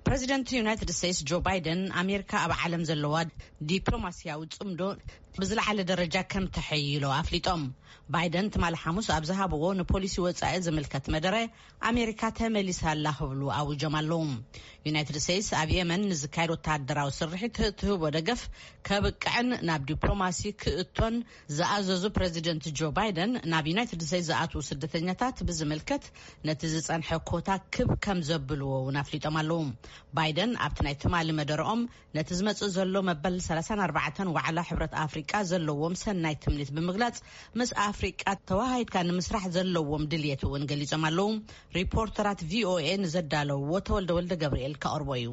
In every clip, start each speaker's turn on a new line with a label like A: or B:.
A: President United States Joe Biden America ኣብ ዓለም ዘለዋ ዲፕሎማሲያዊ ጽምዶ ብዝለዓለ ደረጃ ከም ተሐይሎ ኣፍሊጦም ባይደን ትማል ሐሙስ ኣብ ዝሃብዎ ንፖሊሲ ወጻኢ ዝምልከት መደረ ኣሜሪካ ተመሊሳላ ህብሉ ኣውጆም ኣለዉ። ዩናይትድ ስቴትስ ኣብ የመን ንዝካየድ ወታደራዊ ስርሒት ትህቦ ደገፍ ከብቅዕን ናብ ዲፕሎማሲ ክእቶን ዝኣዘዙ ፕሬዚደንት ጆ ባይደን ናብ ዩናይትድ ስቴትስ ዝኣትዉ ስደተኛታት ብዝምልከት ነቲ ዝጸንሐ ኮታ ክብ ከም ዘብልዎ ኣፍሊጦም ኣለዉ። ባይደን ኣብቲ ናይ ትማሊ መደረኦም ነቲ ዝመጽእ ዘሎ መበል 34 ዋዕላ ሕብረት ኣፍሪቃ ዘለዎም ሰናይ ትምኒት ብምግላጽ ምስ ኣፍሪቃ ተዋሃይድካ ንምስራሕ ዘለዎም ድልየት እውን ገሊጾም ኣለዉ። ሪፖርተራት VOA ንዘዳለውዎ ተወልደ ወልደ ገብርኤል ከቕርቦ እዩ።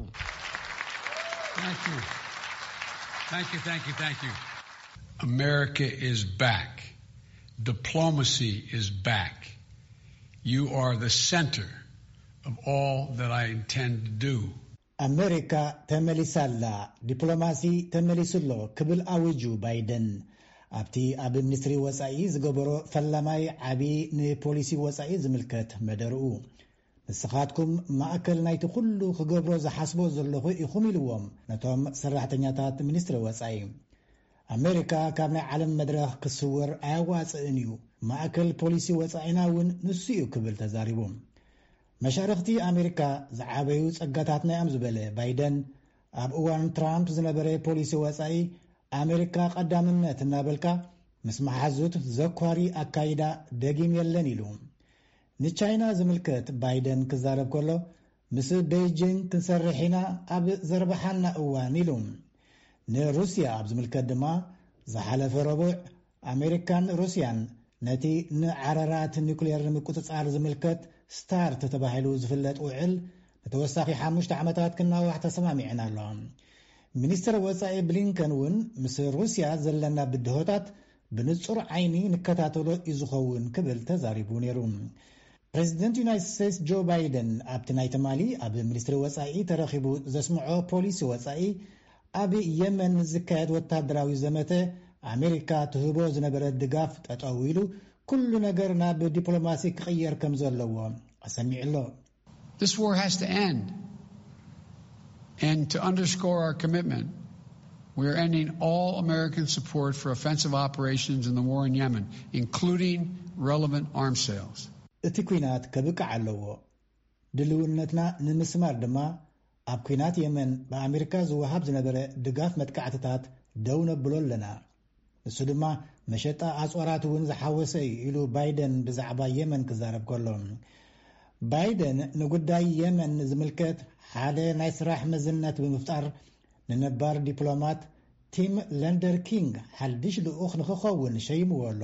B: Thank you. America is back. Diplomacy is back. You are the center of all that I intend to do.
C: America ተመሊሳላ ዲፕሎማሲ ተመሊሱሎ ክብል ኣውጁ ባይደን ኣብቲ ኣብ ሚኒስትሪ ወጻኢ ዝገበሮ ፈላማይ ዓቢ ንፖሊሲ ወጻኢ ዝምልከት መደርኡ ንስኻትኩም ማእከል ናይቲ ኩሉ ክገብሮ ዝሓስቦ ዘለኹ ኢኹም ኢልዎም ነቶም ሰራሕተኛታት ሚኒስትሪ ወጻኢ ኣሜሪካ ካብ ናይ ዓለም መድረኽ ክስወር ኣያዋፅእን እዩ ማእከል ፖሊሲ ወጻኢና እውን ንሱ እዩ ክብል ተዛሪቡ መሻርክቲ ኣሜሪካ ዝዓበዩ ጸጋታትና እዮም ዝበለ ባይደን ኣብ እዋን ትራምፕ ዝነበረ ፖሊሲ ወጻኢ ኣሜሪካ ቀዳምነት እናበልካ ምስ መሓዙት ዘኳሪ ኣካይዳ ደጊም የለን ኢሉ ንቻይና ዝምልከት ባይደን ክዛረብ ከሎ ምስ ቤይጂንግ ክንሰርሕ ኢና ኣብ ዘርባሓና እዋን ኢሉ ንሩስያ ኣብ ዝምልከት ድማ ዝሓለፈ ረቡዕ ኣሜሪካን ሩስያን ነቲ ንዓረራት ኒውክሌር ንምቁፅጻር ዝምልከት ስታርት ተባሂሉ ዝፍለጥ ውዕል ነተወሳኺ 5 ዓመታት ክናዋሕ ተሰማሚዕና ኣለዋ። ሚኒስትር ወጻኢ ብሊንከን እውን ምስ ሩስያ ዘለና ብድሆታት ብንጹር ዓይኒ ንከታተሎ እዩ ዝኸውን ክብል ተዛሪቡ ነይሩ። ፕሬዚደንት ዩናይትድ ስቴትስ ጆ ባይደን ኣብቲ ናይ ትማሊ ኣብ ሚኒስትሪ ወጻኢ ተረኺቡ ዘስምዖ ፖሊሲ ወጻኢ ኣብ የመን ዝካየድ ወታደራዊ ዘመተ ኣሜሪካ ትህቦ ዝነበረ ድጋፍ ጠጠው ኢሉ ኩሉ ነገር ናብ ዲፕሎማሲ ክቕየር ከም ዘለዎ ኣሰሚዕሎ።
B: This war has to end. And to underscore our commitment, we are ending all American support for offensive operations in the war in Yemen, including relevant arms sales.
C: እቲ ኩናት ከብቅዕ ኣለዎ ድልውነትና ንምስማር ድማ ኣብ ኩናት የመን ብኣሜሪካ ዝወሃብ ዝነበረ ድጋፍ መጥቃዕትታት ደው ነብሎ ኣለና እሱ ድማ መሸጣ ኣጽዋራት እውን ዝሓወሰ ኢሉ ባይደን ብዛዕባ የመን ክዛረብ ከሎ ባይደን ንጉዳይ የመን ዝምልከት ሓደ ናይ ስራሕ መዝነት ብምፍጣር ንነባር ዲፕሎማት ቲም ለንደር ኪንግ ሓድሽ ልኡኽ ንክኸውን ሸይምዎ ኣሎ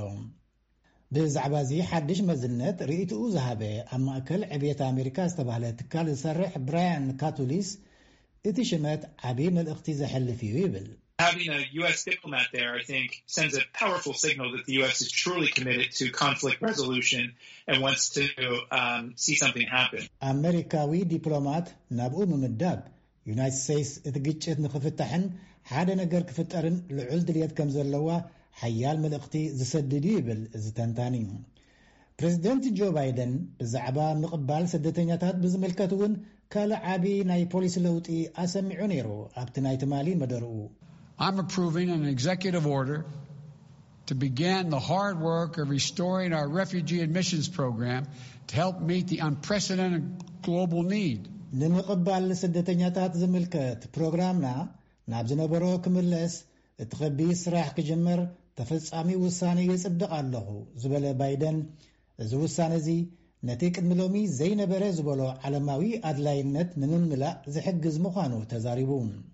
C: ብዛዕባ እዚ ሓድሽ መዝነት ርእይትኡ ዝሃበ ኣብ ማእከል ዕብየት ኣሜሪካ ዝተባህለ ትካል ዝሰርሕ ብራያን ካቱሊስ እቲ ሽመት ዓብዪ መልእኽቲ ዘሕልፍ እዩ ይብል
D: Having a U.S. diplomat there, I think, sends a powerful signal that the U.S. is truly committed to conflict resolution and wants to see something happen.
C: ኣሜሪካዊ ዲፕሎማት ናብኡ ምምዳብ ዩናይትድ ስቴትስ እቲ ግጭት ንኽፍታሕን ሓደ ነገር ክፍጠርን ልዑል ድልየት ከም ዘለዋ ሓያል መልእኽቲ ዝሰድድ ይብል እዚ ተንታኒ ፕሬዚደንት ጆ ባይደን ብዛዕባ ምቕባል ስደተኛታት ብዝምልከት እውን ካልእ ዓብዪ ናይ ፖሊሲ ለውጢ ኣሰሚዑ ነይሩ ኣብቲ ናይ ትማሊ መደርኡ
B: I'm approving an executive order to begin the hard work of restoring our refugee admissions program to help meet the unprecedented global need.
C: ንምቕባል ስደተኛታት ዝምልከት ፕሮግራምና ናብ ዝነበሮ ክምለስ እቲ ኸቢድ ስራሕ ክጅምር ተፈጻሚ ውሳነ የጽድቕ ኣለኹ ዝበለ ባይደን እዚ ውሳነ እዚ ነቲ ቅድሚ ሎሚ ዘይነበረ ዝበሎ ዓለማዊ ኣድላይነት ንምምላእ ዝሕግዝ ምዃኑ ተዛሪቡ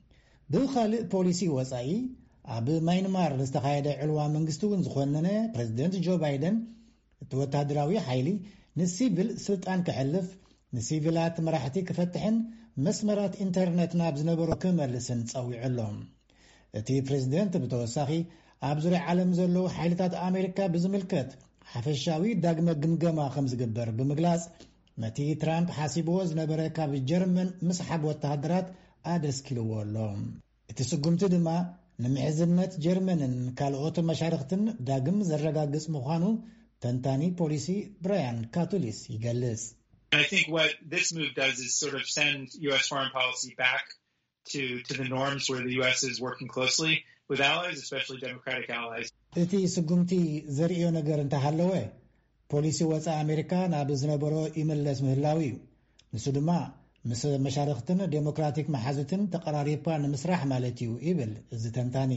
C: ብኻልእ ፖሊሲ ወጻኢ ኣብ ማይንማር ዝተኻየደ ዕልዋ መንግስቲ እውን ዝኮነነ ፕሬዚደንት ጆ ባይደን እቲ ወታደራዊ ሓይሊ ንሲቪል ስልጣን ክሕልፍ ንሲቪላት መራሕቲ ክፈትሕን መስመራት ኢንተርኔት ናብ ዝነበሮ ክመልስን ጸዊዑሎም እቲ ፕሬዚደንት ብተወሳኺ ኣብ ዙርያ ዓለም ዘለዉ ሓይልታት ኣሜሪካ ብዝምልከት ሓፈሻዊ ዳግመ ግምገማ ከም ዝግበር ብምግላጽ ነቲ ትራምፕ ሓሲብዎ ዝነበረ ካብ ጀርመን ምስሓብ ወታደራት ኣደስኪልዎ ኣሎ እቲ ስጉምቲ ድማ ንምሕዝነት ጀርመንን ካልኦት መሻርክትን ዳግም ዘረጋግጽ ምዃኑ ተንታኒ ፖሊሲ ብራያን ካቱሊስ ይገልጽ
D: I think what this move does is sort of send U.S. foreign policy back to the norms where the U.S. is working closely with allies, especially Democratic allies.
C: እቲ ስጉምቲ ዘርእዮ ነገር እንተሃለወ ፖሊሲ ወፃኢ ኣሜሪካ ናብ ዝነበሮ ይመለስ ምህላው እዩ። ንሱ ድማ ምስ መሻርክትን ዴሞክራቲክ መሓዙትን ተቀራሪብካ ንምስራሕ ማለት እዩ ይብል እዚ ተንታኒ።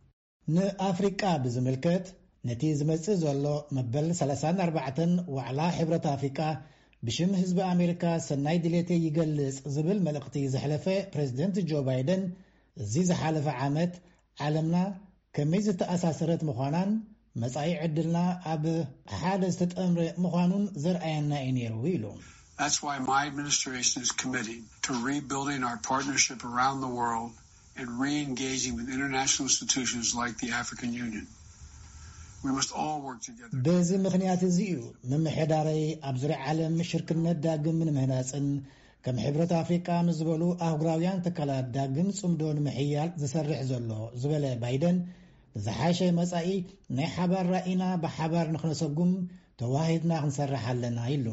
C: ንኣፍሪቃ ብዝምልከት ነቲ ዝመጽእ ዘሎ መበል 34 ዋዕላ ሕብረት ኣፍሪቃ ብሽም ህዝቢ ኣሜሪካ ሰናይ ድሌት ይገልጽ ዝብል መልእኽቲ ዘሕለፈ ፕሬዚደንት ጆ ባይደን እዚ ዝሓለፈ ዓመት ዓለምና ከመይ ዝተኣሳሰረት ምዃናን መጻኢ ዕድልና ኣብ ሓደ ዝተጠምረ ምዃኑን ዘርአየና እዩ ነይሩ ኢሉ።
E: That's why my administration is committed to rebuilding our partnership around the world and re-engaging with international institutions like the African Union. We must all work together.
C: በዚ ምኽንያት እዚ እዩ ምምሕዳረይ ኣብ ዙርያ ዓለም ሽርክነት ዳግም ንምህናፅን ከም ሕብረት ኣፍሪቃ ምስ ዝበሉ ኣህጉራውያን ትካላት ዳግም ጽምዶ ንምሕያል ዝሰርሕ ዘሎ ዝበለ ባይደን ዝሓሸ መጻኢ ናይ ሓባር ራእይና ብሓባር ንኽነሰጉም ተዋሂድና ክንሰርሕ ኣለና ኢሉ።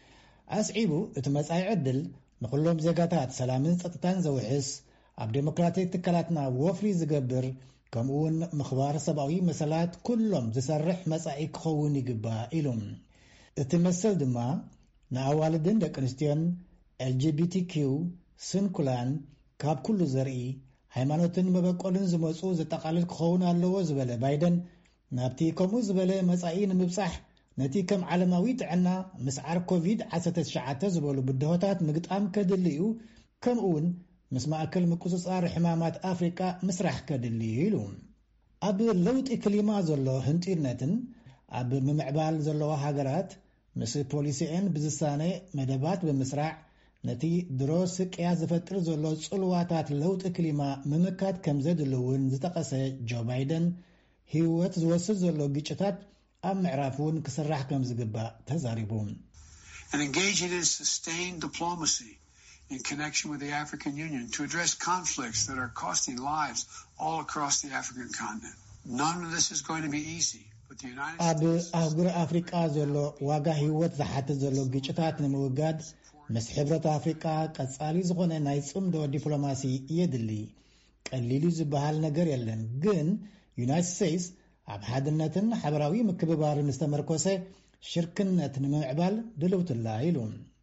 C: ኣስዒቡ እቲ መጻኢ ዕድል ንኩሎም ዜጋታት ሰላምን ጸጥታን ዘውሕስ ኣብ ዴሞክራቲክ ትካላትና ወፍሪ ዝገብር ከምኡውን ምኽባር ሰብኣዊ መሰላት ኩሎም ዝሰርሕ መጻኢ ክኸውን ይግባእ ኢሉ። እቲ መሰል ድማ ንኣዋልድን ደቂ ኣንስትዮን LGBTQ ስንኩላን ካብ ኩሉ ዘርኢ ሃይማኖትን መበቆልን ዝመፁ ዘጠቃልል ክኸውን ኣለዎ ዝበለ ባይደን ናብቲ ከምኡ ዝበለ መጻኢ ንምብጻሕ ነቲ ከም ዓለማዊ ጥዕና ምስዓር ኮቪድ-19 ዝበሉ ብድሆታት ምግጣም ከድልዩ ከምኡውን ምስ ማእከል ምቁፅጻር ሕማማት ኣፍሪቃ ምስራሕ ከድልዩ ኢሉ። ኣብ ለውጢ ክሊማ ዘሎ ህንጢርነትን ኣብ ምምዕባል ዘለዎ ሃገራት ምስ ፖሊሲአን ብዝሳነ መደባት ብምስራዕ ነቲ ድሮ ስቅያ ዝፈጥር ዘሎ ጽልዋታት ለውጢ ክሊማ ምምካት ከም ዘድልውን ዝጠቐሰ ጆ ባይደን ህይወት ዝወስድ ዘሎ ግጭታት ኣብ ምዕራፉን ክስራሕ ከም ዝግባእ ተዛሪቡ።
E: And engaging in sustained diplomacy in connection with the African Union to address conflicts that are costing lives all across the African continent. None of this is going to be easy.
C: ኣብ ኣህጉር ኣፍሪቃ ዘሎ ዋጋ ህይወት ዝሓትት ዘሎ ግጭታት ንምውጋድ ምስ ሕብረት ኣፍሪቃ ቀጻሊ ዝኾነ ናይ ጽምዶ ዲፕሎማሲ የድሊ። ቀሊሉ ዝበሃል ነገር የለን፣ ግን ዩናይትድ ስቴትስ ኣብ ሓድነትን ሓበራዊ ምክብባርን ዝተመርኮሰ ሽርክነት ንምዕባል ድልውትላ ኢሉ።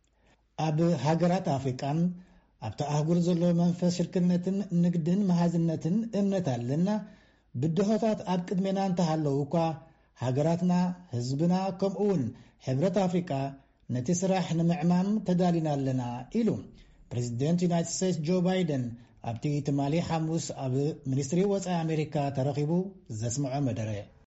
C: ኣብ ሃገራት ኣፍሪቃን ኣብቲ ኣህጉር ዘሎ መንፈስ ሽርክነትን ንግድን መሃዝነትን እምነት ኣለና። ብድሆታት ኣብ ቅድሜና እንተሃለዉ እኳ ሃገራትና ህዝብና ከምኡውን ሕብረት ኣፍሪቃ ነቲ ስራሕ ንምዕማም ተዳሊና ኣለና ኢሉ ፕሬዚደንት ዩናይትድ ስቴትስ ጆ ባይደን ኣብቲ ትማሊ ሐሙስ ኣብ ሚኒስትሪ ወፃኢ ኣሜሪካ ተረኺቡ ዘስምዖ መደረ።